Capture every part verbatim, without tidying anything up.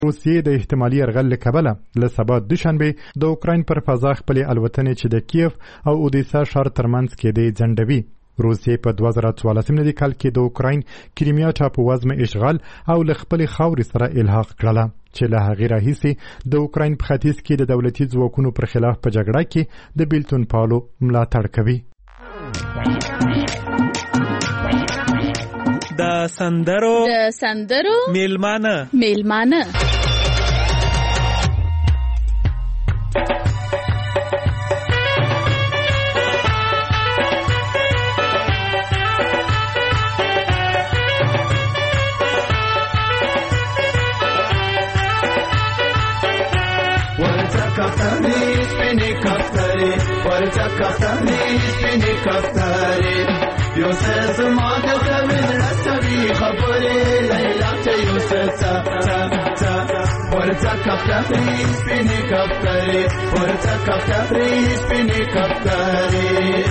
روسیې د احتمالي یرغل له کبله له سبا دوشنبه د اوکراین پر فضا خپلې الوتنې چې د کیف او اودیسا ښار ترمنځ کېدې ځنډوي. روسیې په دوه زره څوارلسم میلادي کال کې د اوکراین کریمیا ټاپووزمه اشغال او له خپلې خاورې سره الحاق کړله چې له هغې راهیسې د اوکراین په ختیځ کې د دولتي ځواکونو پر خلاف په جګړه کې د بیلتون پالو ملاتړ کوي. د سندرو د سندرو میلمانه میلمانه کفتری سپینی کفتری ورچا کفتری سپینی کفتری یو سه زما د زمین رسوي خبرې لیلا ته یو سه تا تا ورچا کفتری سپینی کفتری ورچا کفتری سپینی کفتری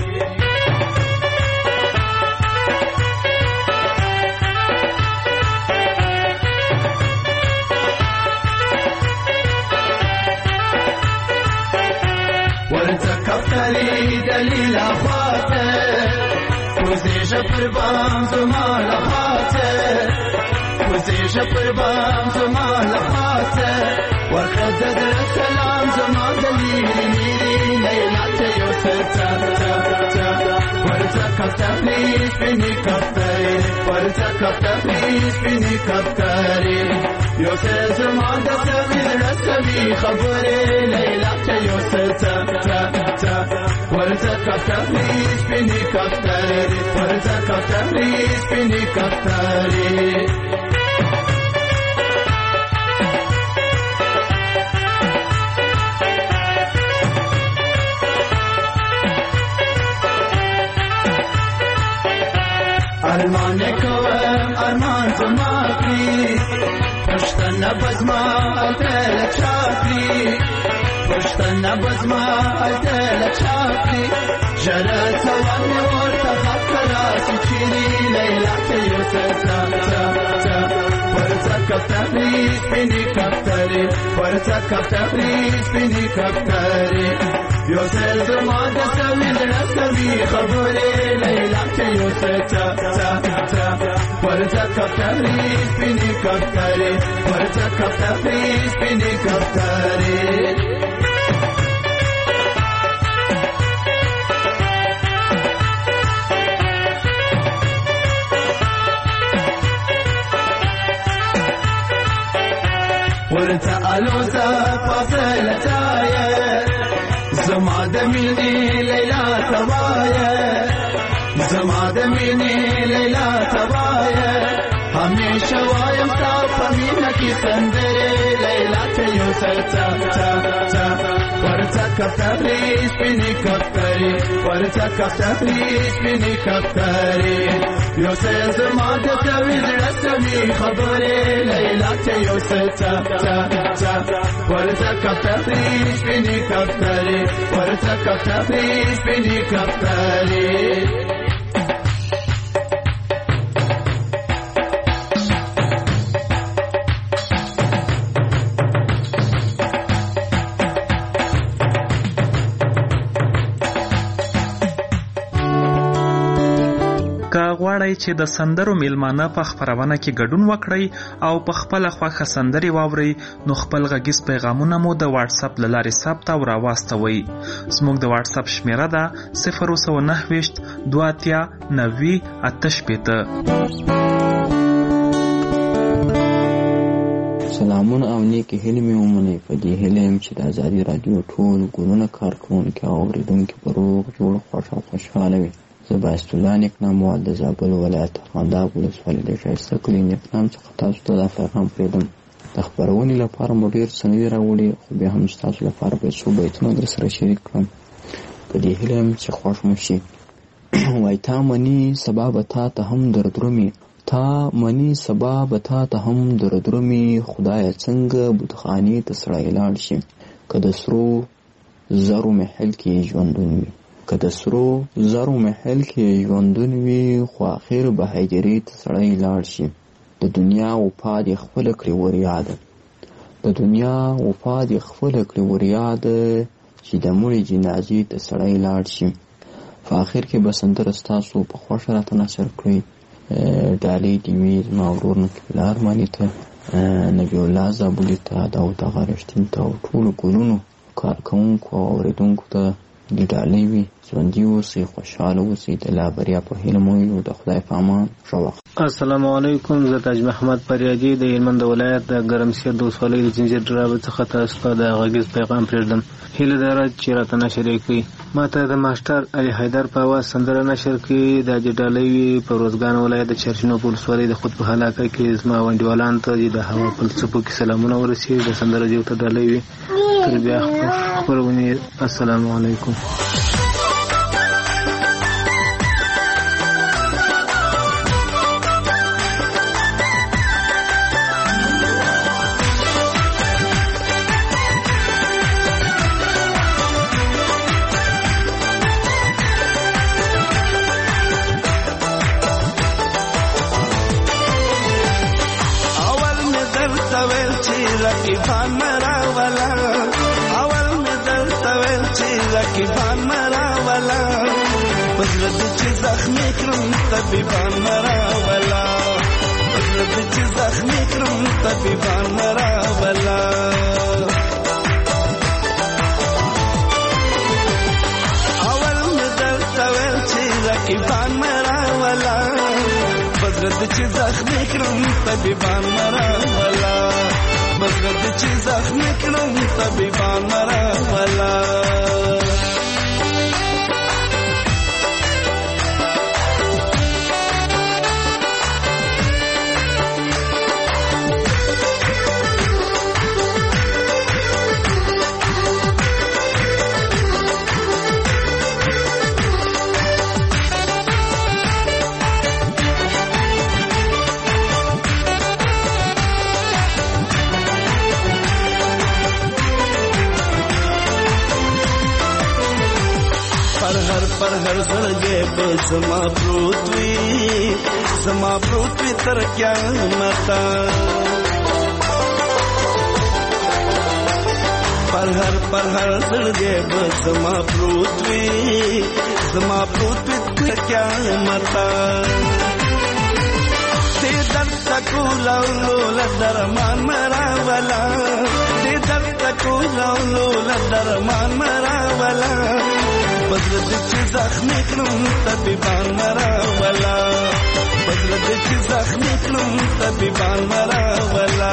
کفتری دلیل خاطر کوزیش پر بام زمان خاطر کوزیش پر بام زمان خاطر ورخد در سلام زمان دلیل میری لیلات یو ستا تا تا ورزا کفتری سپینی کفتری ورزا کفتری سپینی کفتری یو سه زمان دستویل رسوی خبری لیلات یو ستا تا ورزا کفتری سپینی کفتری ورزا کفتری سپینی کفتری ارمان کوم ارمان زما کی پشتن بزما التل چاپی پشتن بزما التل چاپی جرت سوان ورته خطرا چیری لیلا ته یو ستا تا ورته کفتری سپینی کفتری ورته کفتری سپینی کفتری یو سه زما د سوین رسوي خبرې لیلا ته یو ستا تا ورته کفتری سپینی کفتری ورته کفتری سپینی کفتری ورته الوزه فاصله تايه زما د مینې لیلا توايه زما د مینې لیلا توايه همیشه وایم تا په مینه کې سندرې لیلا ته یو ستا تا ورته کفتری سپینی کفتری ورته کفتری سپینی کفتری یو سه زما د تویل رسوي خبرې لیلا ته یو ستا تا ورته کفتری سپینی کفتری ورته کفتری سپینی کفتری غواړئ چې د سندرو میلمانه په خپرونه کې ګډون وکړئ او په خپل خوښه سندرې واورئ نو خپل غږیز پیغامونه مو د واتس اپ له لارې ثبت او راواستوئ. زموږ د واتس اپ شمیره ده صفر سوه نهه ویشت دوه اتیا نوي اته شپېته. سلامونه او نیکې هیلې مې ومنئ. په دې هیله یم چې د ازادي راډیو ټول ګلونه کارکوونکي او اورېدونکي به روغ جوړ خوښ او خوشحاله وي. زه باعث الله نیکنام د زابل ولایت ارغنداب ولسوالۍ د ښایسته کلي نیکنام څخه تاسو ته دا پیغام پرېږدم. د خپرونې لپاره مو ډېر څه نه دي راوړي، خو بیا هم ستاسو لپاره باید څو بیتونه در سره شریک کړم. په دې هیله یم چې خوښ مو شي. وایي تا مني سبا به تا ته هم دردرومي، تا مني سبا به تا ته هم دردرومي، خدایه څنګه بتخانې ته سړی لاړ شي که د سرو زرو محل کې ژوندون وي، که د سرو زرو محل کې ژوندون وي، خو اخر به هجرې ته سړی لاړ شي. د دنیا وفا دې خپله کړې ور یاده، د دنیا وفات یې خپله کړي وریاد چې د مړي جنازې ته سړی لاړ شي. په آخر کې به سندره ستاسو په خوښه راته نشر کړئ. ډالۍ دیوې زما ورور نقیب الله ارماني ته، نبی الله زابلي ته، داود اغا رښتین ته او ټولو ګلونو کارکوونکو او اورېدونکو ته دې ډالۍ وي. ژوندي اوسئ، خوشحاله اوسئ، د لا بریا په هیله مو یو. د خدای په امان. ښه وخت. السلام علیکم. زه تاج محمد فریادي د هلمند ولایت د ګرمسیر د ولسوالۍ د ځنځیر ډرابه څخه تاسو ته د غږیز پیغام پرېږدم. هیله ده چې راته نشر یې کړئ. ما ته د ماسټر علي حیدر په اواز سندره نشر کړي. دا د ډالۍ وي په روزګان ولایت د چرچینو په ولسوالۍ د خود په حلاکه کې زما ونډیوالان ته د هوا فلسفو کې سلامونه ورسېږي. د سندره جوړ ته ډالۍ وي. تر بیا خپرونې. السلام علیکم. رقیبان مراولا اول می درته ویل چې رقیبان مراولا پزړه دې چې زخمي کړم طبيبان مراولا پزړه دې چې زخمي کړم طبيبان مراولا اول می درته ویل چې رقیبان مراولا پزړه دې چې زخمي کړم طبيبان مراولا مزرد چې زخمي کړم طبيبان مراولا پر هر زړګي به زما پروت وي زما پروت وي تر قیامت پر هر پر هر زړګي به زما پروت وي زما پروت وي تر قیامت دې درد تکو لولو لدرمان مراولا دې درد تکو لولو لدرمان مراولا بدل دې چې زخمي کړم طبيبان مراولا بدل دې چې زخمي کړم طبيبان مراولا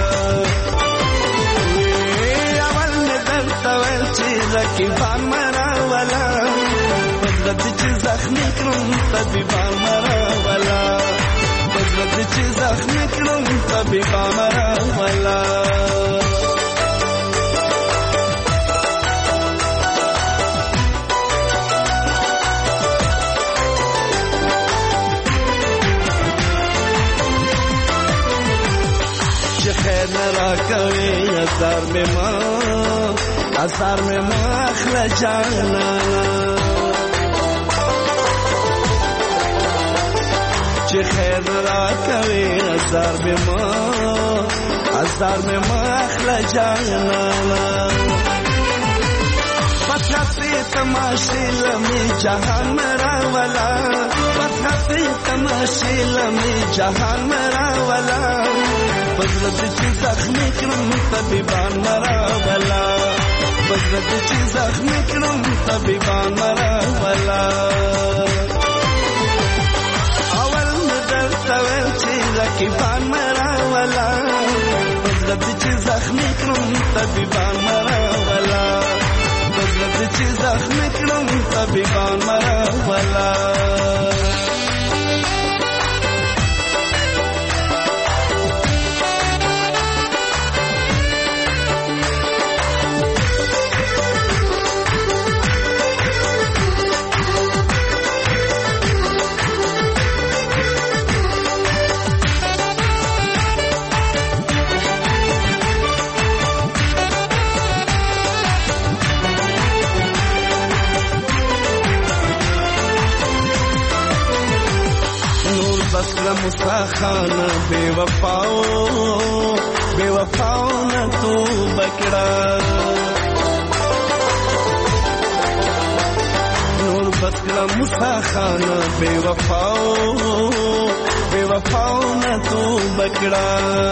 اول مې درته ویل چې رقیبان مراولا بدل دې چې زخمي کړم طبيبان مراولا بدل دې چې زخمي کړم طبيبان مراولا خیر نرا کوي ازار مې ما ازار مې ما اخلا جانا چې خیر نرا کوي ازار مې ما ازار مې ما اخلا جانا پتھرتے تماشے لمې جهان مراولا پتھرتے تماشے لمې جهان مراولا بدل دې چې زخمي کړم طبيبان مراولا بدل دې چې زخمي کړم طبيبان مراولا اول مې درته ویل چې رقیبان مراولا بدل دې چې زخمي کړم طبيبان مراولا بدل دې چې زخمي کړم طبيبان مراولا مستا خانه بے وفاو بے وفاو نہ بکړه نور بس کړه موسی خان بے وفاو بے وفاو نه تو بکړه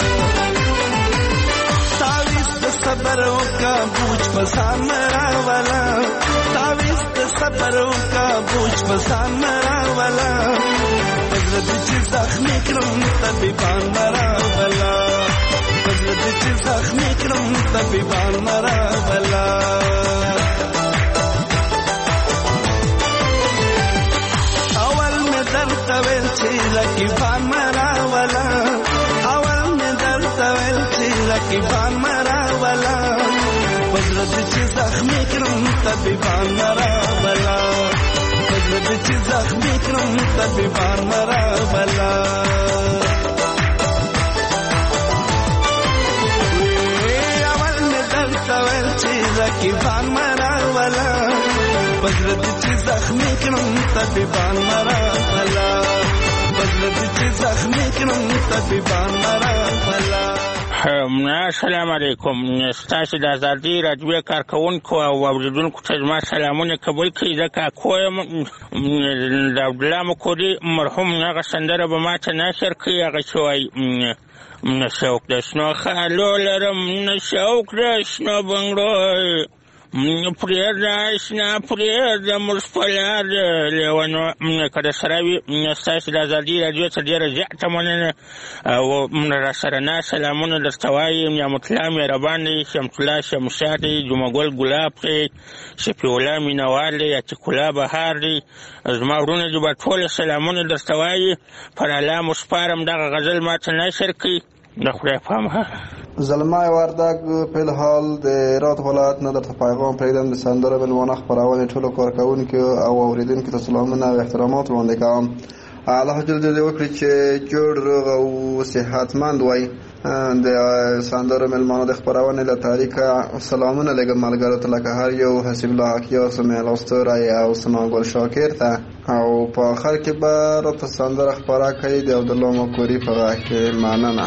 تعویز د صبر او کا بوج پسان مرا والا تعویز د صبر او کا بوج پسان مرا والا حضرت چې زخمی کړم طبيبان مرا والا حضرت چې زخمی کړم طبيبان مرا والا اول مې درته ویل چې رقیبان مرا والا اول مې درته ویل چې رقیبان مرا والا حضرت چې زخمی کړم طبيبان مرا والا حضرت چې زخمی کړم طبيبان مرا والا اول مې درته ویل چې رقیبان مرا والا حضرت چې زخمی کړم طبيبان مرا والا حضرت چې زخمی کړم طبيبان مرا والا. السلام علیکم. ستاسو د ازادي راډیو کارکونکو او اوریدونکو ته زما سلامونه قبول کړئ. زه کاکو یم د عبدالله مکوري مرحوم هغه سندره به ما ته نشر کړي هغه چې وایي نه شوق د شنو خالو لرم نه شوق د شنو بنګړو پرېږده شنه پرېږده موږ په لار لیونو که درسره وي ستاسو د ازادي راډیو ته ډېره زیاته مننه او راسره نه سلامونه درته وایم نعمت الله مهربان دی شمس الله شمشاد دی جمعګل ګلاب دی شفیع الله مینوال دی عتیق الله بهار دی زما ورونه دي به ټوله سلامونه درته وایي پر الله مو سپارم دغه غزل ما ته نشر کړي د خدای پامه. زلمای وردګ په الحال د رات ولایت نه درته پیغام پرېږدم د سندره ملمانه خپرونې ټولو کارکوونکو او اوریدونکو ته سلامونه او احترامات وړاندې کوم. الله جل جلاله وکړي چې جوړ روغ او صحتمند وای. د سندره ملمانه د خپرونې له تاریخه سلامونه لګم ملګرو ته لکه هر یو حسیب الله حقیار سمیل استوری او سناګل شاکر ته او په آخر کې به راته سندره خپره کوي د عبدالله مکوري په غږ کې. مننه.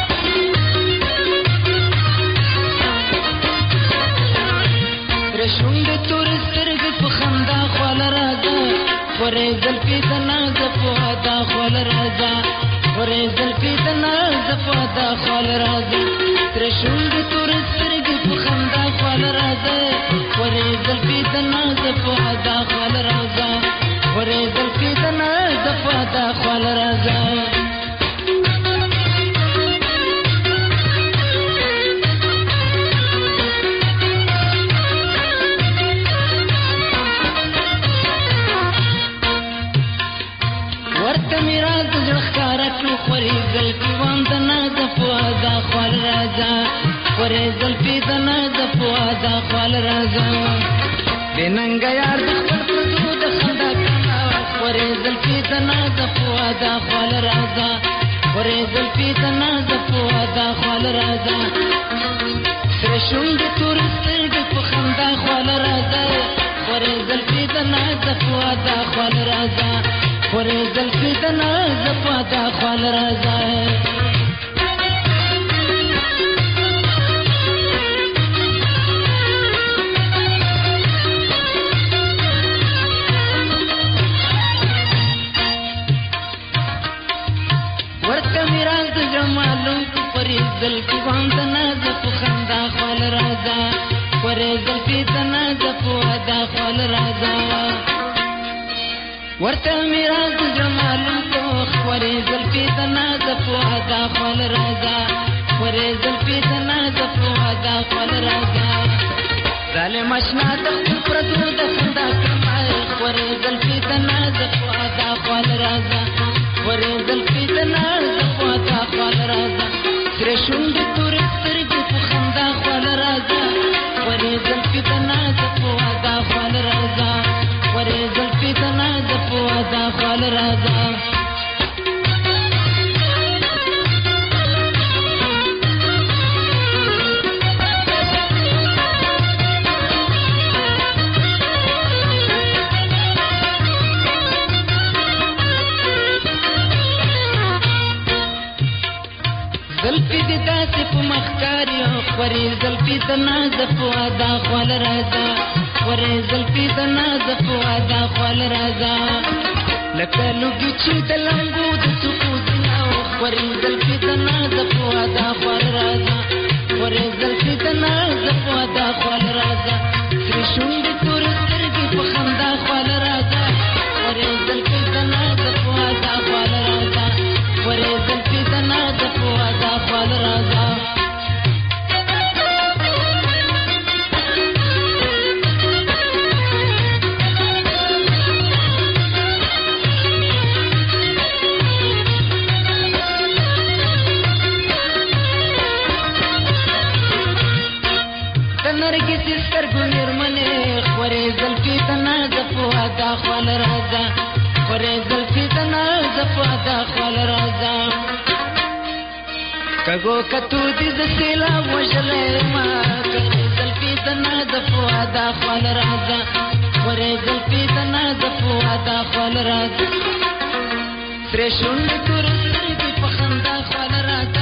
شونډې تورې سترګې په خندا خواله راځه ورې زلفې د نازه په ادا خواله راځه ورې زلفې د نازه په ادا خواله راځه ترې شونډې تورې سترګې په خندا خواله راځه ورې زلفې د نازه په ادا خواله راځه ورې زلفې د نازه په ادا خواله راځه خورې زلفې وام د نازه په ادا خوال راځه خورې زلفې د نازه په ادا خوال راځه بې ننګه یار د خپل پردو د خندا کړه خورې زلفې د نازه په ادا خوال راځه خورې زلفې د نازه په ادا خوال راځه سره شونډې تورې سترګې په خندا خوال راځه خورې زلفې د نازه په ادا خوال راځه خورې زلفې د نازه په ادا خوال راځه ورته مې راز د زړه معلوم کړو خورې زلفې وام د نازه په خندا خوال راځه خورې زلفې د نازه په ادا خوال راځه ورته مې راز د زړه معلوم کړو خورې زلفې د نازه په ادا خوال راځه خورې زلفې د نازه په ادا خوال راځه ظالم اشنا د خپل پردو د خندا کړمه خورې زلفې د نازه په ادا خوال راځه خورې زلفې د نازه په ادا خوال راځه سرې شونډې تورې سترګې په خندا خوال راځه خورې زلفې د نازه په ادا خوال راځه خورې زلفې د نازه په ادا خوال راځه زلفی د نازک وادا خپل راځه ورې زلفی د نازک وادا خپل راځه لکه لوګي چې د لمبو د سکوت او ورې زلفی د نازک وادا خپل راځه ورې زلفی د نازک وادا خپل راځه سری شونډې تور سترګې په خندا خپل راځه ورې زلفی د نازک وادا خپل راځه ورې زلفی د نازک وادا خپل راځه کګو کتو دې د سیلا وژلې ما کړې زلفي د ناز فؤادا خپل راځه ورې زلفي د ناز فؤادا خپل راځه سرې شونډې تور سترګې په خندا خپل راځه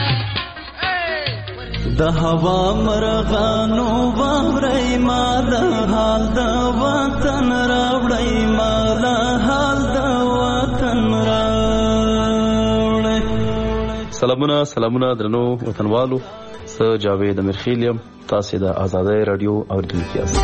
د هوا مرغانو واورې ما د حال د وطن راوړې ما د حال د وطن راوړې. سلامونه سلامونه درنو وطنوالو، زه جاوید امیرخیل یم، تاسې د آزادۍ راډیو اورېدونکي یاست.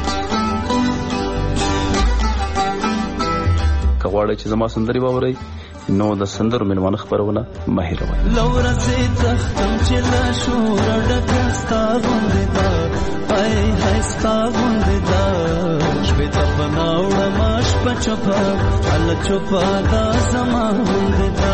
که غواړئ چې زما سندرې واورئ نو د سندرو مېلمانه خپرونه مه هېروئ. لورځې تختم چې له شوره ډکه ستا غوندې ده، ای های ستا غوندې ده، شپې ته په ناوړمه شپه چوپه هله چوپه دا زما غوندې ده.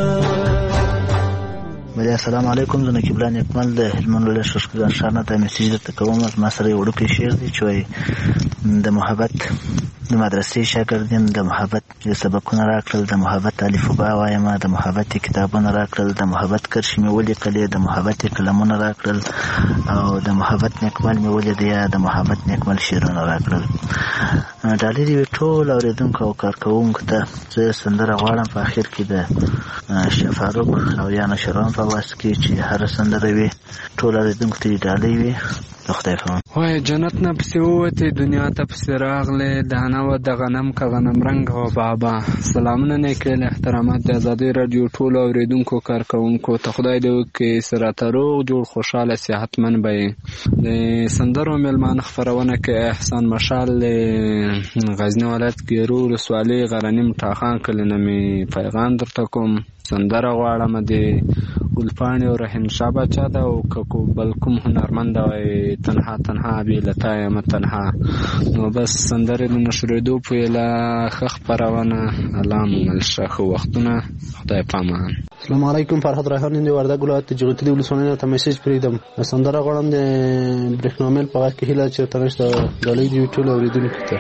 بله السلام علیکم، زه نقیب الله نیکمل د هلمند ولایت ششکدان ښار نه دا میسیج درته کوم. زما سره یو وړوکی شعر دی چې وایي د محبت د مدرسې شاګرد یم، د محبت سبقونه راکړل، د محبت الف با وایم، د محبت کتابونه راکړل، د محبت کرښې مې ولیکلې، د محبت قلمونه راکړل، او د محبت نیکمل مې ولید یا د محبت نیکمل شعرونه راکړل. ډالۍ دې وي ټول اورېدونکو او کارکوونکو ته. زه سندره غواړم په اخر کې د شاه فاروق او یا نشران په واسطه کې چې هره سندره وي ټول اورېدونکو ته ډالۍ وي. د خدای په امان. وای جنت نه پسې ووتې دنیا ته پسې راغلې، دانه و د غنم که غنم رنګ و بابا. سلامونه نیکې احترامات د ازادۍ راډیو ټولو اورېدونکو کارکوونکو ته. خدای دې وکړي سراته روغ جوړ خوشحاله صحتمن به یې. د سندرو میلمانه خپرونه کې احسان مشال غزني ولایت ګیرو ولسوالۍ غرنیم ټاخان کلي نه مې پیغام درته کوم. سندره غواړم د ګلپاڼې او رحیم شاه باچا ده، او که بل کوم هنرمند وای تنها تنها بې له تا یم تنها. نو بس سندرې د نشرېدو په ایله ښه خپرونه الله مو مل شه. ښه وختونه، خدای پامان. السلام علیکم، فرهاد ریحان د وردګ ولایت جغتي ولسوالۍ نه ته میسج پرېږدم. سندره غواړم د برېښنامیل په غږ کې هیله چېرته نشته. ډالۍ دې وي ټولو اورېدونکو ته.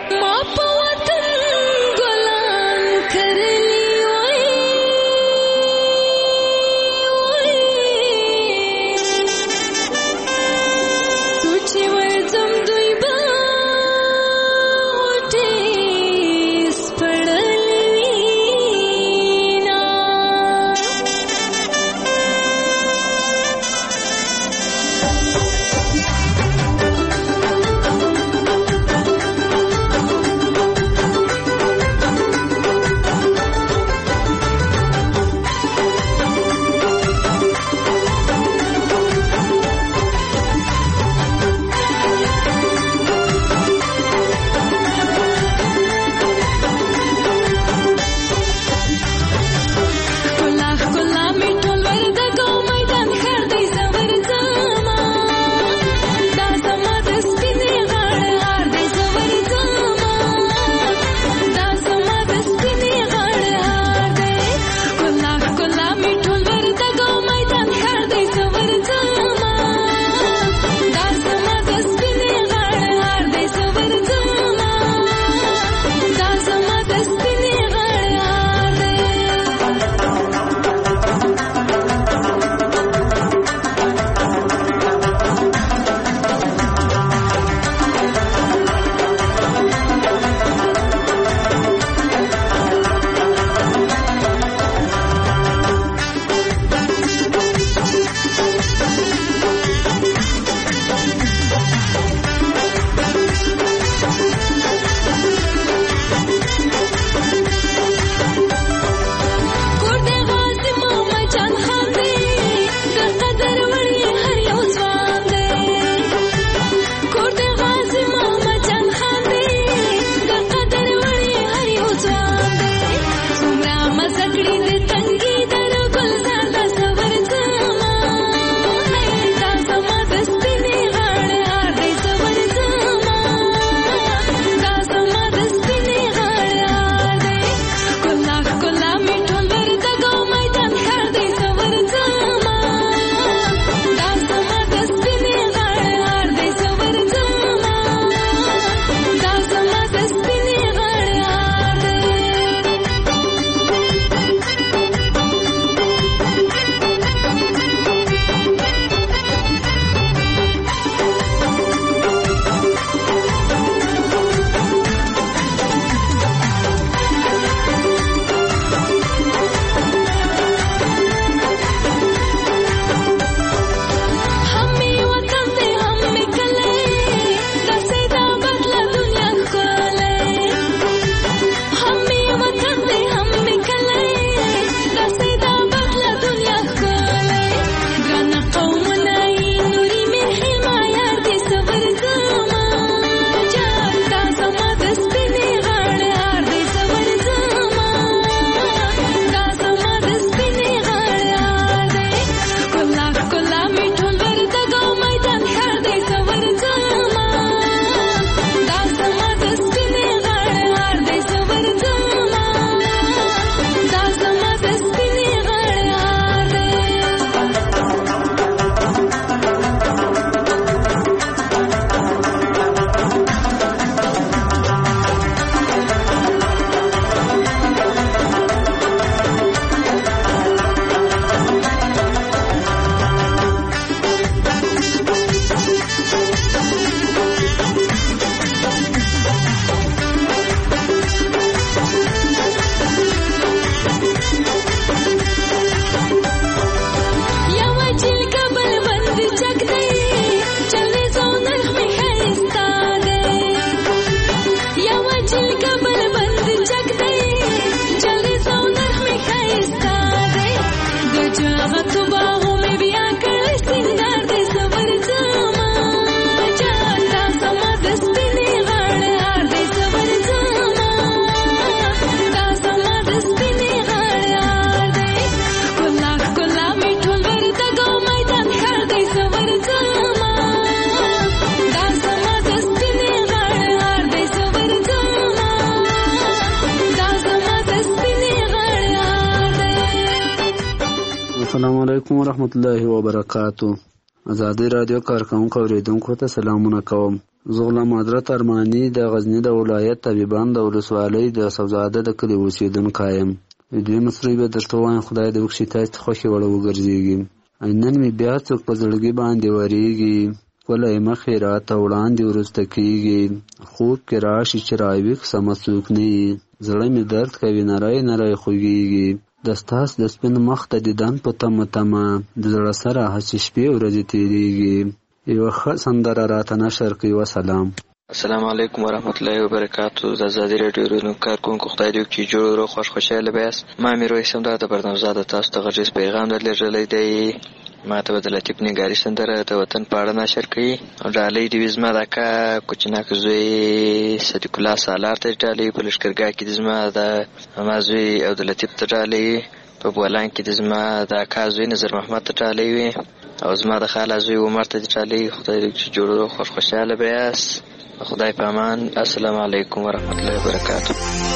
علیکم ورحمت الله وبرکاتو. ازادي رادیو کارکونکو اوریدونکو ته سلامونه کوم. زه غلام حضرت ارماني د غزنی د ولایت طبيبان د ولسوالۍ د سوزاده د کلي اوسیدونکی یم. دوی مصری به درته وایم خدای دې وکړي تاسو خوښې وړه وګرځېږي. نن مې بیا څوک په زړګي باندې ورېږي، ښکلی مخې راته وړاندې وروسته کېږي. خوب کې راشي چې راویښ سمه څوک نه یي، زړه مې درد کوي نری نری خوږېږي. د ستاس د سپین مخ ته دیدن په تمه تمه د زړه سره هسې شپې ورځې تېرېږي. یوه ښه سندره راته نشر کړي. وسلام. السلام علیکم ورحمت الله وبرکاتو. د ازادي راډیو رادیو کارکونکو خدای دې وکړي جوړ روغ خوش خوشحاله بیاست. ما میرویس همدا د برنامه‌زاده تاسو ته غږیز پیغام درلېږلی دی. ما ته به د لطیف نګاري سندره د وطن په اړه نشر کړي. او ډالۍ دې وي زما د اکا کوچناک زوی صدیق الله سالار ته ډالۍ په لښکرګاه کې د زما د ماما زوی او د لطیف ته ډالۍ په بولان کې د زما د اکا زوی نظر محمد ته ډالۍ وي او زما د خاله زوی عمر ته ډالۍ. خدای دې وکړي جوړ روغ خوش خوشحاله بیاست. خدای په امان. السلام علیکم ورحمت الله وبرکاتو.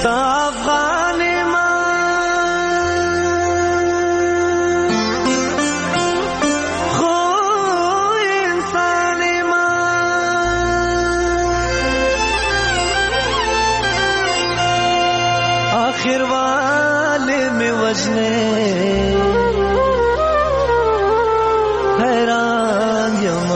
आखिर वाले में वजने हैरान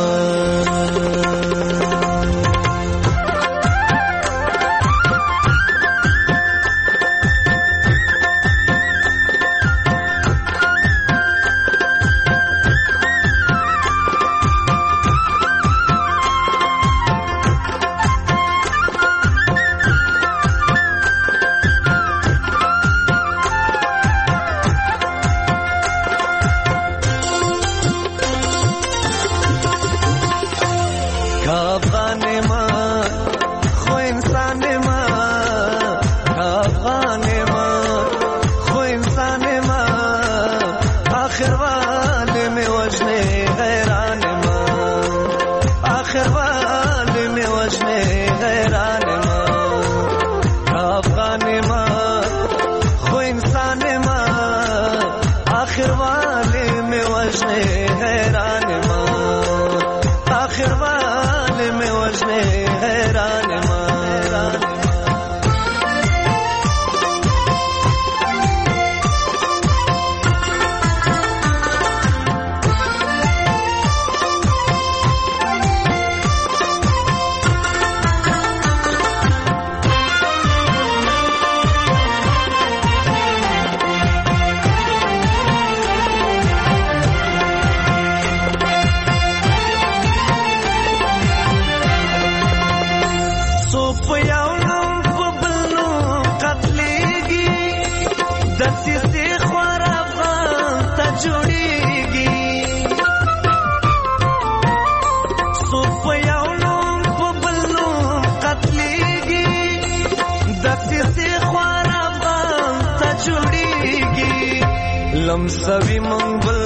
लमसवी मंगबल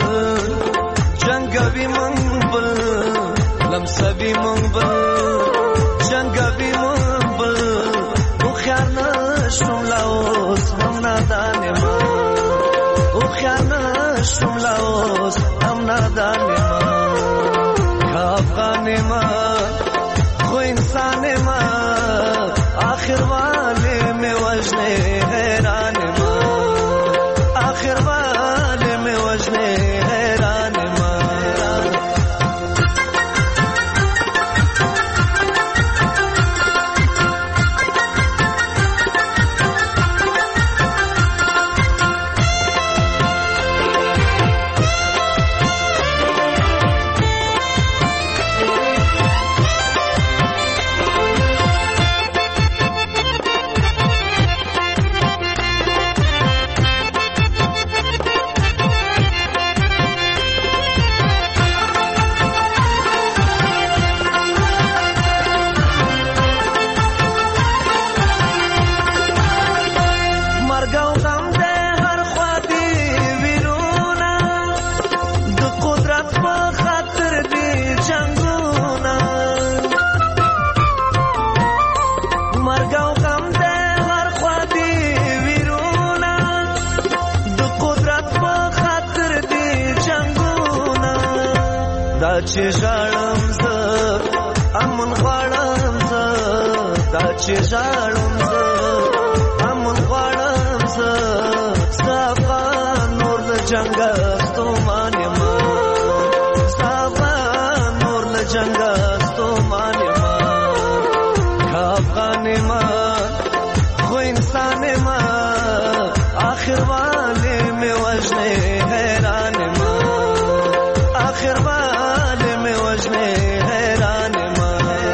जंगवी मंगबल लमसवी मंगबल जंगवी मंगबल उख्यार न शुमलाओस हम नादाने मा उख्यार न शुमलाओस हम नादाने मा खाफाने मा खो इंसाने मा आखिर वाले में वजने हैरान मा आखिर वाले में वजने हैरान मा چې ژړم زه امن غواړم زه دا چې ژړم زه امن غواړم زه صفا نور له جنګه ستومان یما صفا نور له جنګه ستومان یما افغان یما خو انسان یما آخر والے میں وجنے حیران یما آخر والے میں وجنے حیران یما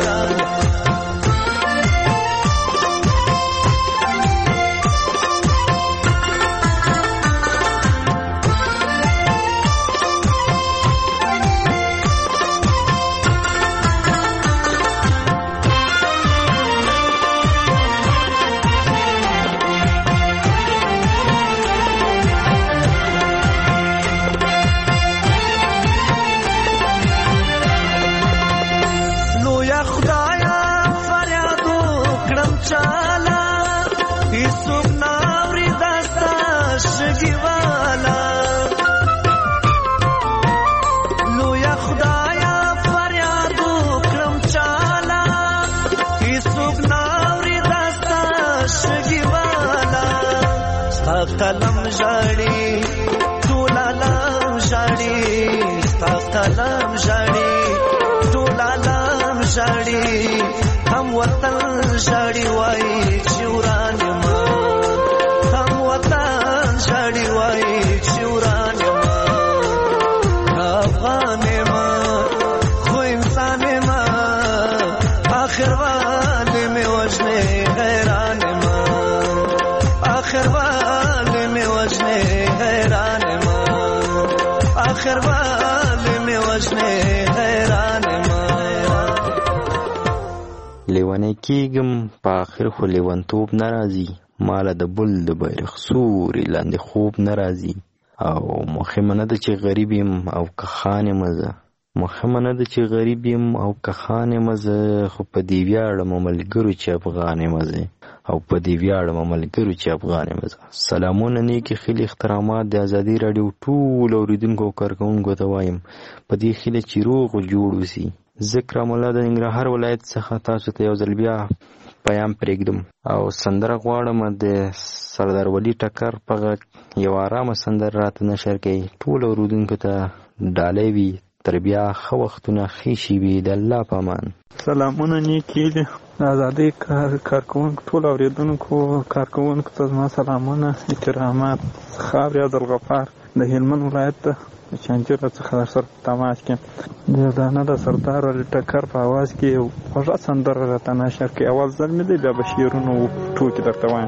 قلم ژړې ټول عالم ژړې ستا قلم ژړې ټول عالم ژړې هم وطن ژړې وایي چې وران یما هم وطن ژړې وایي چې وران یما افغان یما خو انسان یما آخر والے مې وژنې حیران یما آخر والے میں وجنے حیران ما آخر والے میں وجنے حیران ما لیونی کېږم په آخر خو لیونتوب نه راځي ماله د بل د بیرغ سوري لاندې خوب نه راځي او مهمه نه ده چې غریب یم او که خان یم زه مهمه نه ده چې غریب یم او که خان یم زه خو په دې ویاړم ملګرو چې افغان یم زه او په دې ویاړم ملګرو چې افغان یم زه سلامونه نیکې خیلې احترامات د ازادي راډیو ټول اورېدونکو او کارکوونکو ته وایم په دې خیله چې روغ جوړ اوسي زه کرام الله د ننګرهار ولایت څخه تاسو ته یو ځل بیا پیام پرېږدم او سندره غواړم د سردار ولی ټکر په غږ یو ارامه سندره راته نشر کړئ ټول اورېدونکو ته ډالۍ وي تر بیا ښه وختونه ښې شېبې د الله په امان سلامونه نیکې دي د ازادۍ کارکوونکو ټول اورېدونکو کارکوونکو ته زما سلامونه احترامات خاورې عبدالغفار د هلمند ولایت د چانجوره څخه در سره په تماس کې د دانه د سردار ولی ټکر په اواز کې یو خوږه سندره راته نشر کړي اول ځل مې دی بیا به شعرونه ټوکې درته وایم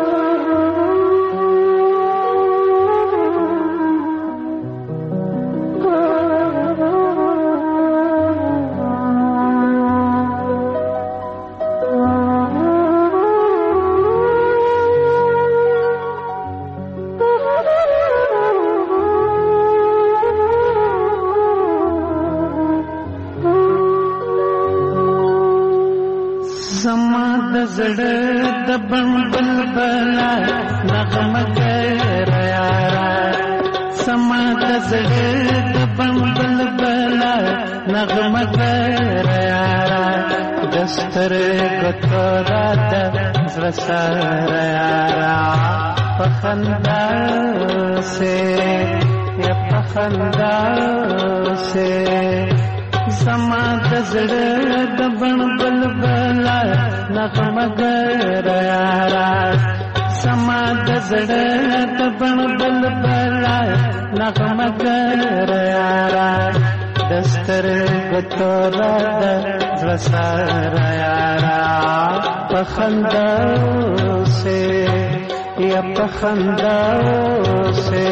زړه د بلبل بلا نغمه کوي یارا سما د زړه د بلبل بلا نغمه کوي یارا دستر ګتورا د زړه سره یارا پخندا سے یا پخندا سے سما د زړه د بلبل بلا نغمه کوي یارا سما د زړه د بلبل بلا نغمه کوي یارا دستر ګتورا د زړه سره یارا پخندا سے یا پخندا سے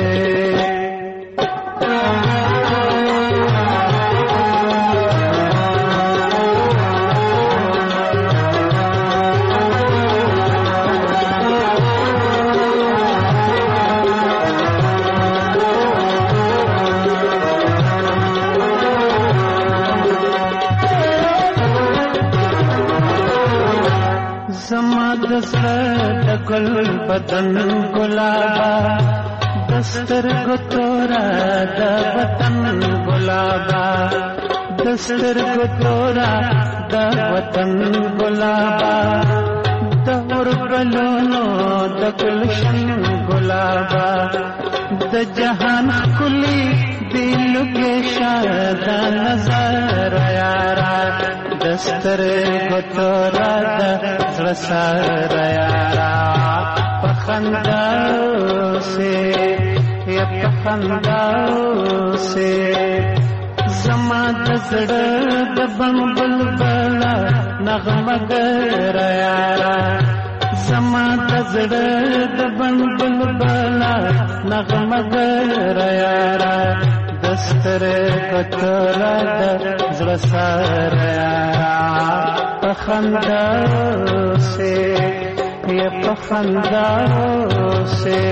گل بدن گلابا دستر گتورا دا وطن گلابا دسترګو تورا د وطن ګلابا د وربلونو د گلشن ګلابا د جهان کلی دل کې شاد نظر یارا دسترګو تورا د زړه سر یارا پخنداو سے یا پخنداو سے زما د زړه د بڼ بلبلا نغمه ګر یارا زما د زړه د بڼ بلبلا نغمه ګر یارا دسترګو تورا د زړه سر یارا پخنداو سے یا پخنداو سے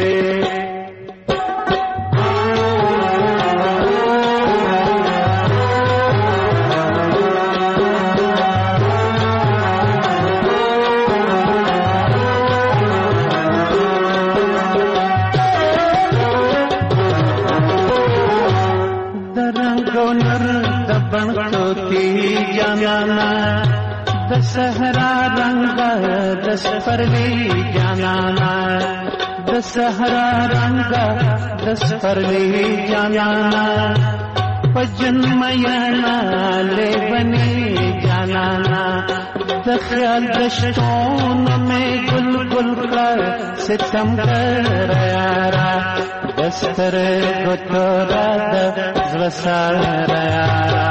جانانا دسہرا رنگ دسپرلی جانانا دسہرا رنگ دسپرلی جانانا پجن میانا لے بنی جانانا دخیال دشتون میں گل گل کر ستم کر یارا دسترګو تورا د زړه سر یارا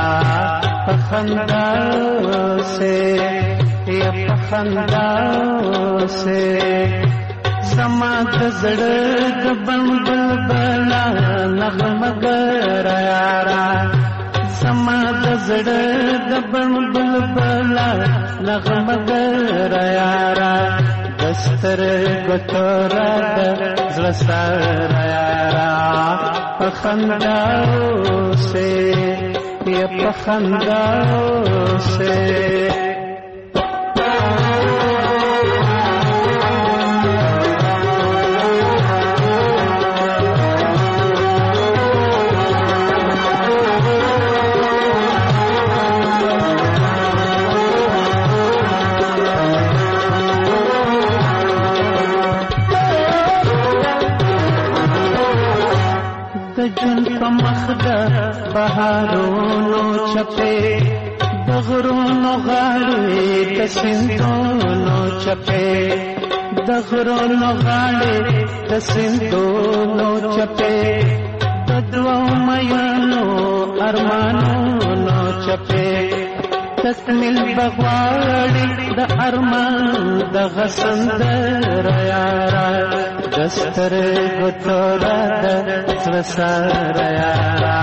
پخنداو سے یا پخنداو سے زما د زړه د بڼ بلبلا نغمه ګر یارا زما د زړه د بڼ بلبلا نغمه ګر یارا دسترګو تورا د زړه سر یارا پخنداو سے یا پخنداو سے جن پمخ د بهارونو چپے دغرونو غاړې د سیندونو چپے دغرونو غاړې د سیندونو چپے د دوو میانو ارمانونو چپے تکمیل بغواړي د ارمان د غسندر یارا دسترګو تورا د زړه سر یارا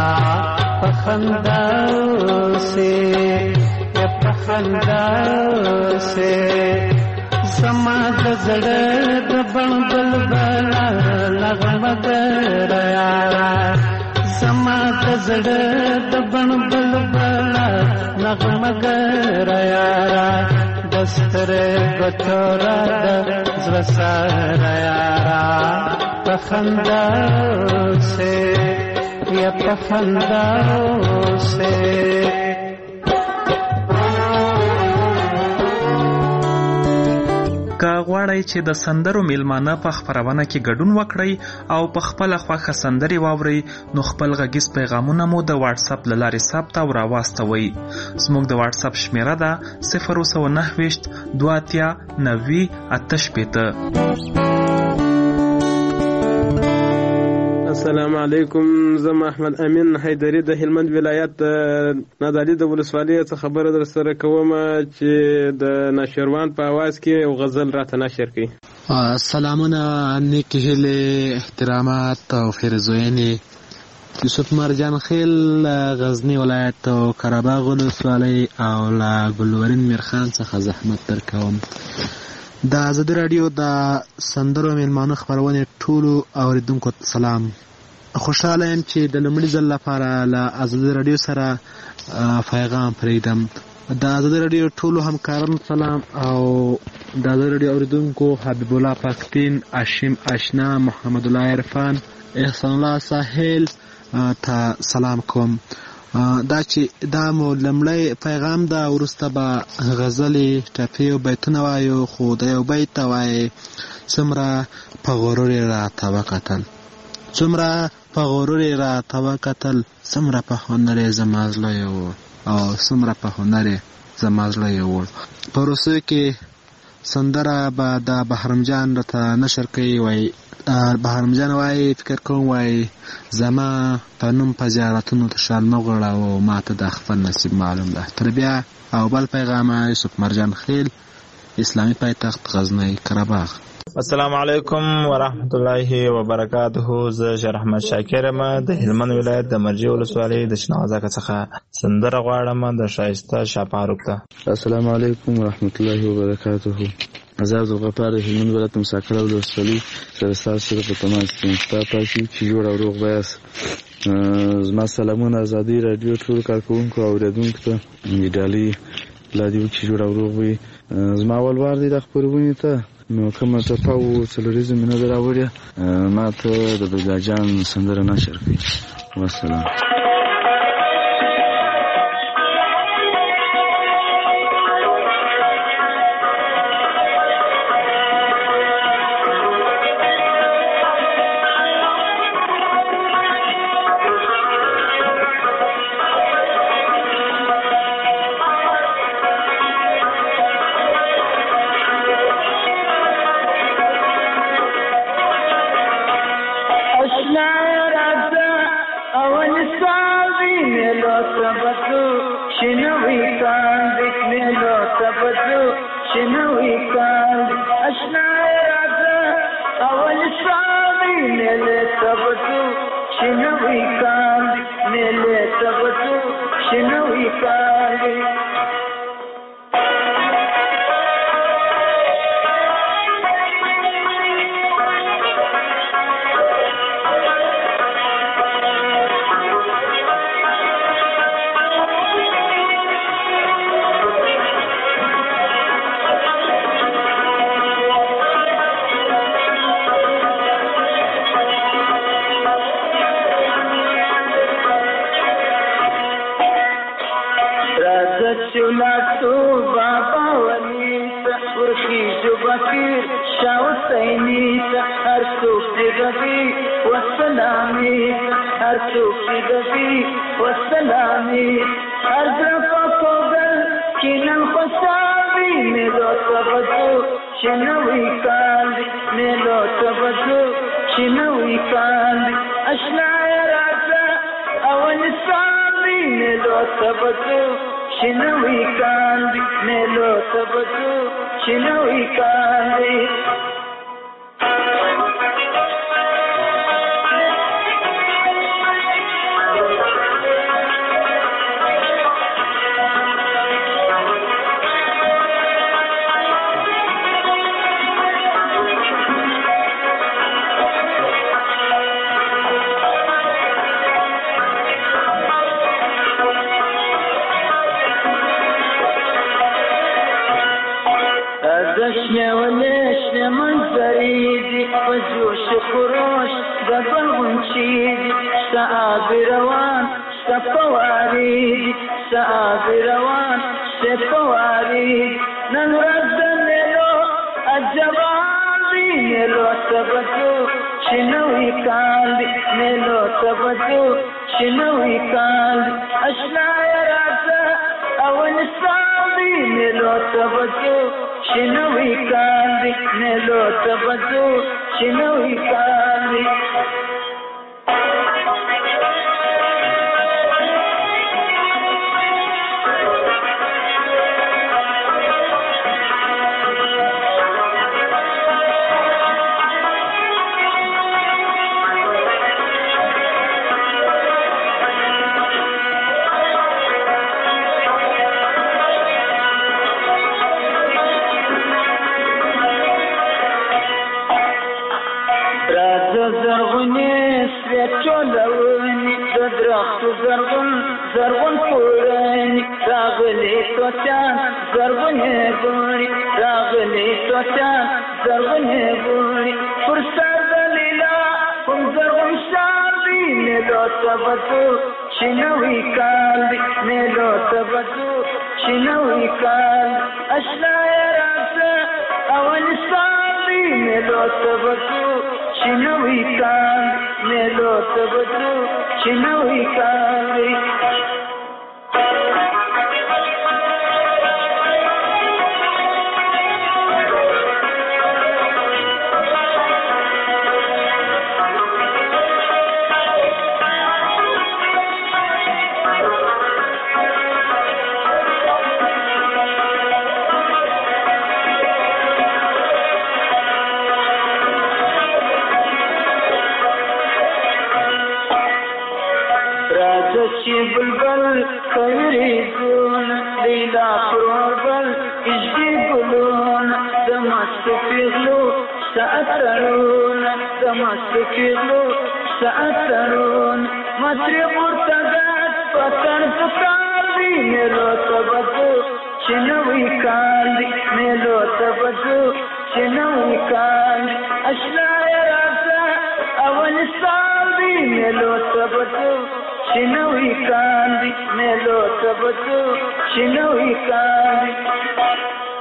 پخنداو سے یا پخنداو سے زما د زړه د بڼ بلبلا نغمه ګر یارا زما د زړه د بڼ بلبلا نغمه ګر یارا دسترګو تورا د زړه سر یارا پخنداو سے یا پخنداو سے که غواړئ چې د سندرو میلمانه په خپرونه کې ګډون وکړئ او په خپله خوښه سندرې واورئ نو خپل غږیز پیغامونه مو د واتساپ له لارې ثبت او راواستوئ. زموږ د واتساپ شمیره ده صفر سوه نهه ویشت دوه اتیا نوي اته شپېته. السلام علیکم. زه احمد امین حیدری د هلمند ولایت نادعلي د ولسوالۍ څخه خبره در سره کوم چې د ناشروان په اواز کې یو غزل راته نشر کړي. سلامونه، نیک هیلې، احترامات او پیرزوینې. یوسف مرجان خیل غزنی ولایت او قره‌باغ ولسوالۍ او له ګلورین میرخان څخه زحمت در کوم. د آزادي رادیو د سندرو میلمانه خپرونې ټولو اوریدونکو ته سلام. خوشحاله یم چې د لومړي ځل لپاره له آزادي رادیو سره پیغام پرېږدم. د آزادي رادیو ټولو همکارانو سلام او د آزادي رادیو اوریدونکو حبیب الله پاکپین، هاشم اشنا، محمد الله عرفان، احسان الله ساحل ته سلام کوم. دا چې دا مو لمړی پیغام ده، وروسته به غزلې ټپې او بیتونه وایو. خو د یو بیت ته وایي څومره په غرور یې راته وکتل، څومره په غرور یې راته وکتل، څومره په هنر یې زما زړه یووړ، او څومره په هنر یې زما زړه یووړ. په روسیو کې سندره به د بهرام جان راته نشر کوي. وایي بهرام جان وایي فکر کوم وایي زما په نوم په زیارتونو ته شال مه غوړوه، ما ته د خپل نصیب معلوم ده. تر بیا او بل پیغام یوسف مرجان خیل، اسلامي پایتخت غزنی قرهباغ. السلام علیکم ورحمت الله وبرکاته. زه شیر احمد شاکر یم د هلمند ولایت د مرجې ولسوالۍ د شنوازکه څخه سندره غواړم د ښایسته شاپاروک ته. السلام علیکم ورحمت الله وبرکاته. زه عبدالغفار د هلمند ولایت مساکله ولسوالۍ سره ستاسو سره په تماس کې یم. ستا پاکي چې جوړ او روغ به یاست. زما سلامونه ازادي راډیو ټولو کارکوونکو او اورېدونکو ته ډالۍ لا دې وکړي چې جوړ او روغ وي. زما اول وار دی د خپرونې ته، نو کومه ټپه او څلوریزه مینه ده راوړې، ما ته د بګا جان سندره نشر کړي. والسلام. شنوي کال دی میلو تبدو شنوي کال اشنا راسه اول سال دی میلو تبدو شنوي کال میلو تبدو شنوي کال دی چې بلبل کوي زون لیلا پربل اجدي ګلون د مست پیغلو ساترون د مست پیغلو ساترون مصر پرتګات پتن پکار دی میلو تبدو شنوي کال دی میلو تبدو شنوي کال اشنا راسه اول سال دی میلو تبدو شنوي کال دی میلو تبدو شنوي کال دی